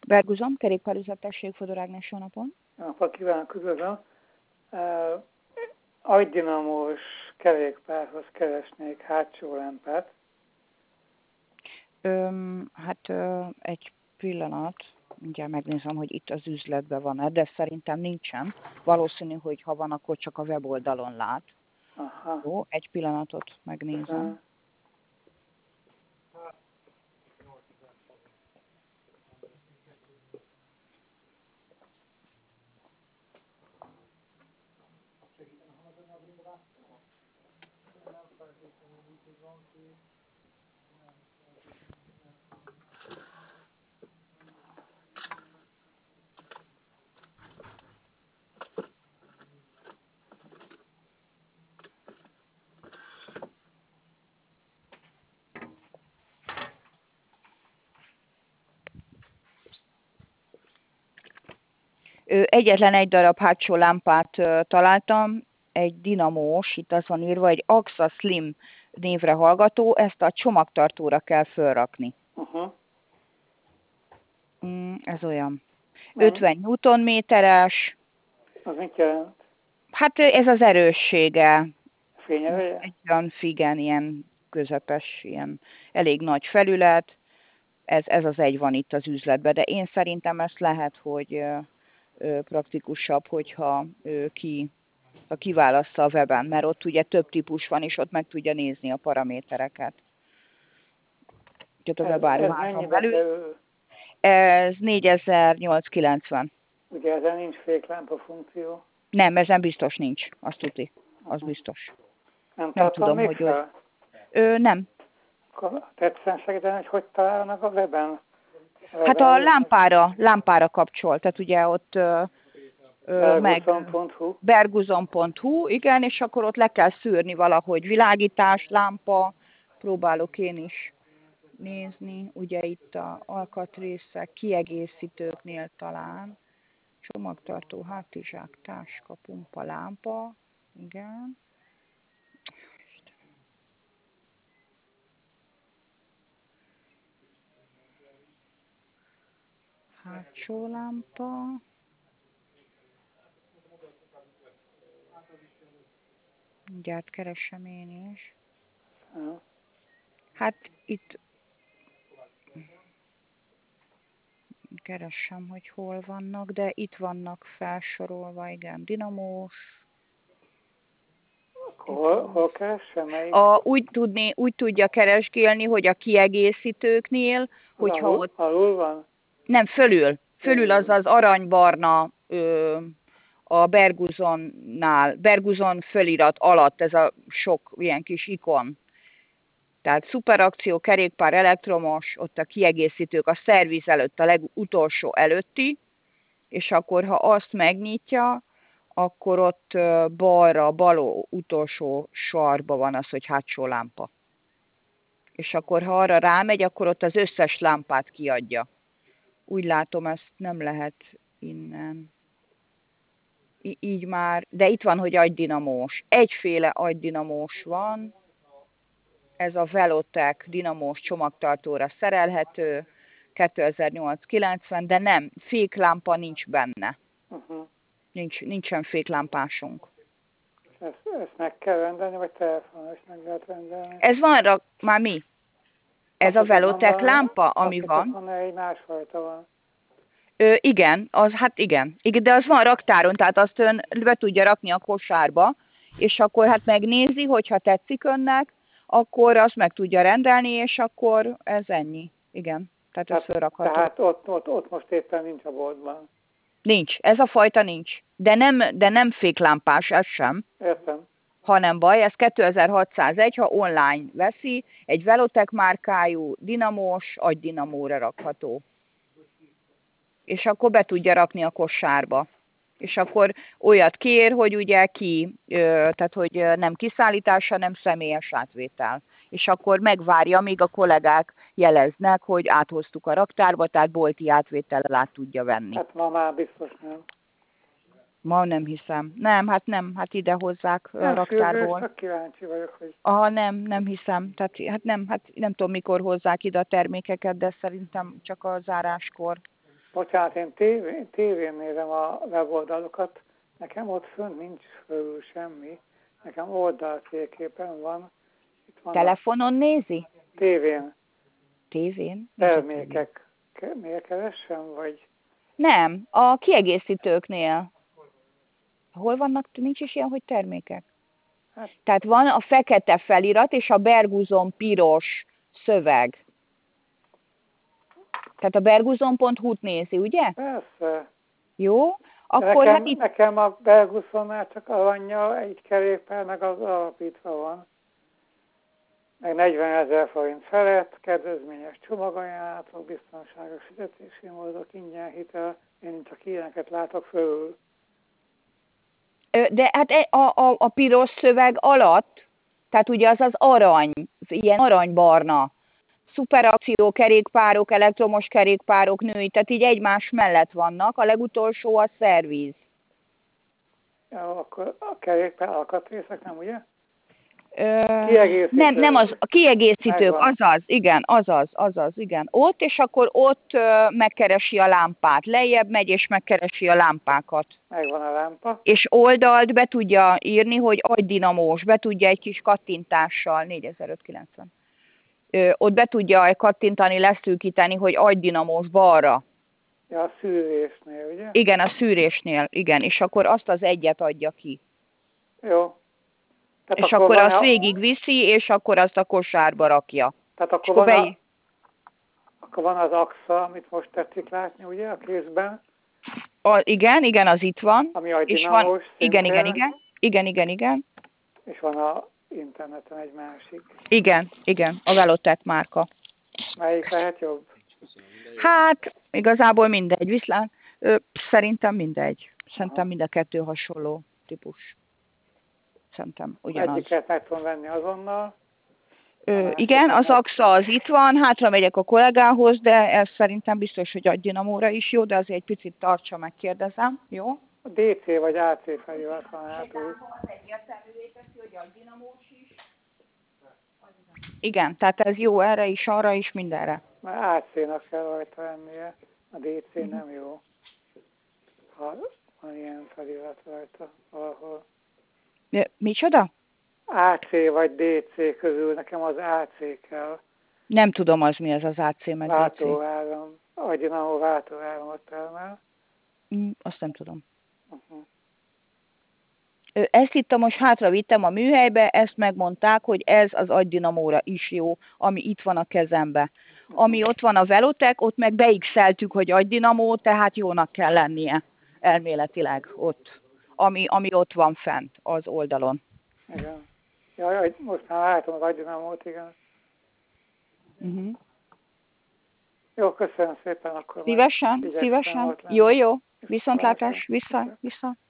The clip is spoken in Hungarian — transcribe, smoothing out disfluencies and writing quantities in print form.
Berguzom, kerékpárüzlettesség, Fodor Ágnes, jó napon. Jó napot kívánok, üdvözlöm. Agydinamós kerékpárhoz keresnék hátsó lámpát. Egy pillanat, mindjárt megnézem, hogy itt az üzletben van-e, de szerintem nincsen. Valószínű, hogy ha van, akkor csak a weboldalon lát. Aha. Jó, egy pillanatot megnézem. Egyetlen egy darab hátsó lámpát találtam, egy dinamós, itt az van írva, egy AXA Slim névre hallgató, ezt a csomagtartóra kell fölrakni. Ez olyan. 50 Newtonméteres. Az mit jelent? Hát ez az erőssége. Fényereje? Egy olyan figen, ilyen közepes, ilyen elég nagy felület. Ez az egy van itt az üzletben, de én szerintem ezt lehet, hogy praktikusabb, hogyha kiválassza a weben, mert ott ugye több típus van, és ott meg tudja nézni a paramétereket. Ez mennyibe kerül? Ez 4890. Ugye ezen nincs féklámpa funkció? Nem, ezen biztos nincs, azt tudni. Az biztos. Nem tudom, még hogy nem. Akkor tetszen segíteni, hogy találnak a weben? Hát a lámpára kapcsol, tehát ugye ott berguzon.hu, igen, és akkor ott le kell szűrni valahogy világítás, lámpa, próbálok én is nézni, ugye itt a alkatrészek, kiegészítőknél talán, csomagtartó, hátizsák, táska, pumpa, lámpa, igen. Hátsó lámpa. Mindjárt keresem én is. Hát itt keresem, hogy hol vannak, de itt vannak felsorolva, igen, dinamós. Hol keressem? Úgy tudja keresgélni, hogy a kiegészítőknél, hogyha ott... Alul van? Nem, fölül. Fölül az az aranybarna a Berguzonnál, Berguzon fölirat alatt, ez a sok ilyen kis ikon. Tehát szuperakció, kerékpár, elektromos, ott a kiegészítők, a szerviz előtt, a legutolsó előtti, és akkor ha azt megnyitja, akkor ott balra, bal utolsó sarba van az, hogy hátsó lámpa. És akkor ha arra rámegy, akkor ott az összes lámpát kiadja. Úgy látom, ezt nem lehet innen. Így már, de itt van, hogy agydinamós. Egyféle agydinamós van, ez a Velotec dinamós csomagtartóra szerelhető, 2890, de nem, féklámpa nincs benne. Nincsen féklámpásunk. Ezt meg kell rendelni, vagy telefonon is meg lehet rendelni? Ez van már mi? Ez a Velotec lámpa, ami van. Van egy másfajta van. Igen, igen, de az van raktáron, tehát azt ön be tudja rakni a kosárba, és akkor hát megnézi, hogyha tetszik önnek, akkor azt meg tudja rendelni, és akkor ez ennyi. Igen, tehát ez fölrakható. Tehát ott most éppen nincs a boltban. Nincs, ez a fajta nincs. De nem féklámpás, ez sem. Értem. Hanem baj, ez 2601, ha online veszi, egy Velotec márkájú, dinamós, agydinamóra rakható. És akkor be tudja rakni a kosárba. És akkor olyat kér, hogy ugye tehát hogy nem kiszállítás, hanem személyes átvétel. És akkor megvárja, míg a kollégák jeleznek, hogy áthoztuk a raktárba, tehát bolti átvétellel át tudja venni. Hát ma már biztos nem. Ma nem hiszem. Nem, hát ide hozzák a raktárból. Csak kíváncsi vagyok, hogy... Nem hiszem. Tehát nem tudom, mikor hozzák ide a termékeket, de szerintem csak a záráskor. Bocsánat, én tévén nézem a weboldalokat, nekem ott fönt nincs fölül semmi, nekem oldaltérképen van. Itt van Telefonon nézi? tévén Tévén? termékek. Miért keressem, vagy? Nem, a kiegészítőknél. Hol vannak? Nincs is ilyen, hogy termékek. Hát, Tehát van a fekete felirat és a berguzon piros szöveg. Tehát a berguzon.hu-t nézi, ugye? persze. Jó? Akkor hát itt... Nekem a Berguszonnál csak aranyja, egy kerékpár, meg az alapítva van. Meg 40 000 forint felett, kedvezményes csomagajánlatok, biztonságos fizetési módok, ingyen hitel. Én csak ilyeneket látok fölül. De hát a piros szöveg alatt, tehát ugye az az arany, ilyen aranybarna, szuperakció kerékpárok, elektromos kerékpárok, női, tehát így egymás mellett vannak, a legutolsó a szerviz. Ja, akkor a kerékpár alkatrészek, nem ugye? Nem, az a kiegészítők, Megvan. azaz, igen. Ott, és akkor ott megkeresi a lámpát. Lejjebb megy, és megkeresi a lámpákat. Megvan a lámpa. És oldalt be tudja írni, hogy agydinamós, be tudja egy kis kattintással, 4590. Ott be tudja kattintani, leszűkíteni, hogy agydinamós balra. Ja, a szűrésnél, ugye? Igen, a szűrésnél, igen, és akkor azt az egyet adja ki. Jó. Tehát És akkor azt végigviszi, és akkor azt a kosárba rakja. Tehát akkor van az AXA, amit most tetszik látni, ugye, a kézben? Igen, az itt van. Ami a dinamós Igen. És van a interneten egy másik. Igen, a Velotec márka. Melyik lehet jobb? Hát, igazából mindegy, viszlát szerintem mindegy. Szerintem mind a kettő hasonló típus. Szerintem ugyanaz. Egyiket meg tudom venni azonnal. Igen, az AXA az itt van, hátra megyek a kollégához, de ez szerintem biztos, hogy agydinamóra is jó, de azért egy picit tartsa, megkérdezem, jó? A DC vagy AC felirat van hátul. Igen, tehát ez jó erre is, arra is, mindenre. Mert AC-nak kell rajta lennie, a DC nem jó. Ha van ilyen felirat rajta valahol. Micsoda? AC vagy DC közül, nekem az AC kell. Nem tudom az mi ez az AC meg DC. Váltóáram, agydinamó váltóáramot termel. Azt nem tudom. Ezt itt most hátra vittem a műhelybe, ezt megmondták, hogy ez az agydinamóra is jó, ami itt van a kezembe. Ami ott van a Velotec, ott meg beixeltük, hogy agydinamó, tehát jónak kell lennie elméletileg ott, ami ott van fent az oldalon. Igen. Jaj, most már látom az agydinamót, igen. Jó, köszönöm szépen akkor. Szívesen. Jó. Viszontlátás, vissza.